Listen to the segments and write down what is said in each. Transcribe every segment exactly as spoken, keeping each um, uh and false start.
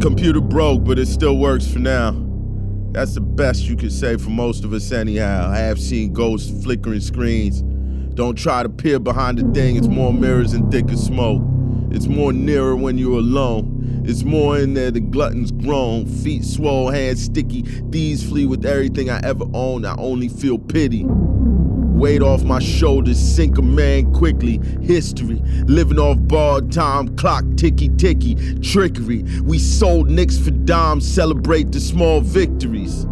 Computer broke, but it still works for now. That's the best you could say for most of us anyhow. I have seen ghosts flickering screens. Don't try to peer behind the thing, it's more mirrors and thicker smoke. It's more nearer when you're alone. It's more in there, the glutton's grown. Feet swole, hands sticky, thieves flee with everything I ever owned. I only feel pity. Weight off my shoulders, sink a man quickly. History, living off borrowed time, clock ticky ticky. Trickery, we sold nicks for dimes, celebrate the small victories.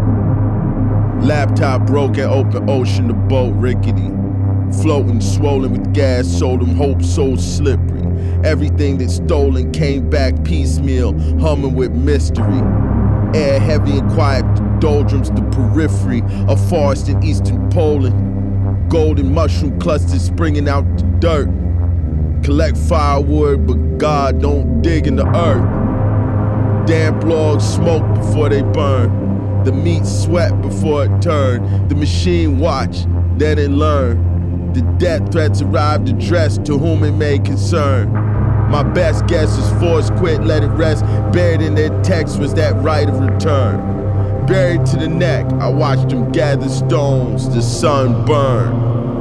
Laptop broke at open ocean, the boat rickety. Floating, swollen with gas, sold them hope so slippery. Everything that's stolen came back piecemeal, humming with mystery. Air heavy and quiet, the doldrums, the periphery, a forest in eastern Poland. Golden mushroom clusters springing out the dirt. Collect firewood, but God don't dig in the earth. Damp logs smoke before they burn. The meat sweat before it turned. The machine watch, then it learn. The death threats arrived addressed to whom it may concern. My best guess is force quit, let it rest. Buried in their text was that right of return. Buried to the neck, I watched them gather stones, the sun burn.